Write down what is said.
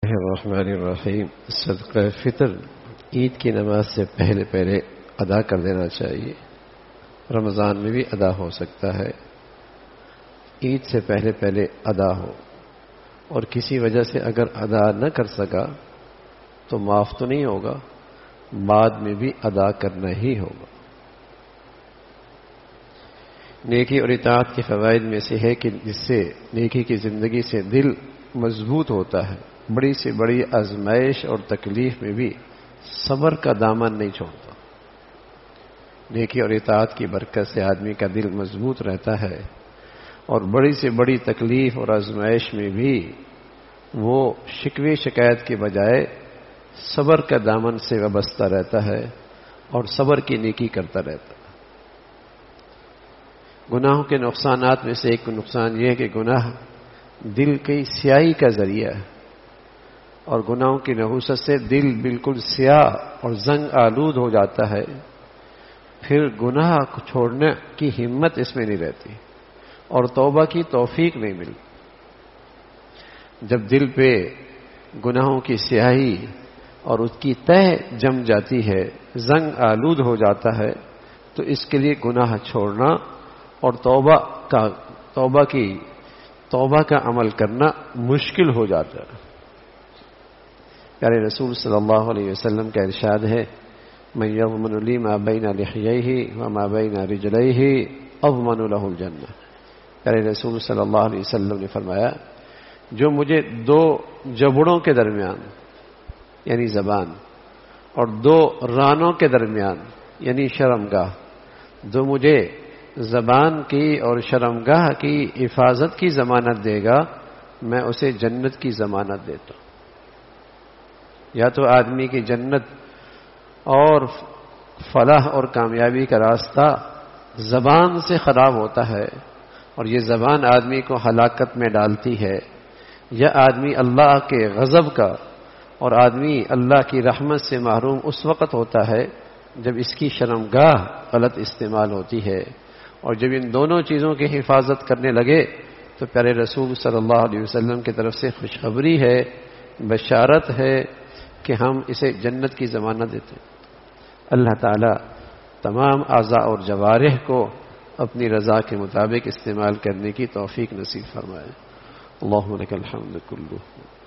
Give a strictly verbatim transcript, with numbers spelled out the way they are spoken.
الرحمن الرحیم صدقہ فطر عید کی نماز سے پہلے پہلے ادا کر دینا چاہیے. رمضان میں بھی ادا ہو سکتا ہے. عید سے پہلے پہلے ادا ہو اور کسی وجہ سے اگر ادا نہ کر سکا تو معاف تو نہیں ہوگا، بعد میں بھی ادا کرنا ہی ہوگا. نیکی اور اطاعت کے فوائد میں سے ہے کہ جس سے نیکی کی زندگی سے دل مضبوط ہوتا ہے. بڑی سے بڑی آزمائش اور تکلیف میں بھی صبر کا دامن نہیں چھوڑتا. نیکی اور اطاعت کی برکت سے آدمی کا دل مضبوط رہتا ہے اور بڑی سے بڑی تکلیف اور آزمائش میں بھی وہ شکوے شکایت کے بجائے صبر کا دامن سے وابستہ رہتا ہے اور صبر کی نیکی کرتا رہتا ہے. گناہوں کے نقصانات میں سے ایک نقصان یہ ہے کہ گناہ دل کی سیاہی کا ذریعہ ہے اور گناہوں کی نحوست سے دل بالکل سیاہ اور زنگ آلود ہو جاتا ہے. پھر گناہ کو چھوڑنے کی ہمت اس میں نہیں رہتی اور توبہ کی توفیق نہیں ملتی. جب دل پہ گناہوں کی سیاہی اور اس کی تہ جم جاتی ہے، زنگ آلود ہو جاتا ہے، تو اس کے لیے گناہ چھوڑنا اور توبہ کا توبہ کی توبہ کا عمل کرنا مشکل ہو جاتا ہے. پیارے رسول صلی اللہ علیہ وسلم کا ارشاد ہے، من یضمن لی ما بین لحییہ وما بین رجلیہ اضمن له الجنہ. پیارے رسول صلی اللہ علیہ وسلم نے فرمایا، جو مجھے دو جبڑوں کے درمیان یعنی زبان اور دو رانوں کے درمیان یعنی شرمگاہ، جو مجھے زبان کی اور شرمگاہ کی حفاظت کی ضمانت دے گا، میں اسے جنت کی ضمانت دیتا ہوں. یا تو آدمی کی جنت اور فلاح اور کامیابی کا راستہ زبان سے خراب ہوتا ہے اور یہ زبان آدمی کو ہلاکت میں ڈالتی ہے، یا آدمی اللہ کے غضب کا اور آدمی اللہ کی رحمت سے محروم اس وقت ہوتا ہے جب اس کی شرمگاہ غلط استعمال ہوتی ہے. اور جب ان دونوں چیزوں کی حفاظت کرنے لگے تو پیارے رسول صلی اللہ علیہ وسلم کی طرف سے خوشخبری ہے، بشارت ہے کہ ہم اسے جنت کی ضمانت دیتے ہیں. اللہ تعالی تمام اعضاء اور جوارح کو اپنی رضا کے مطابق استعمال کرنے کی توفیق نصیب فرمائے. اللہم لک الحمد کلہ.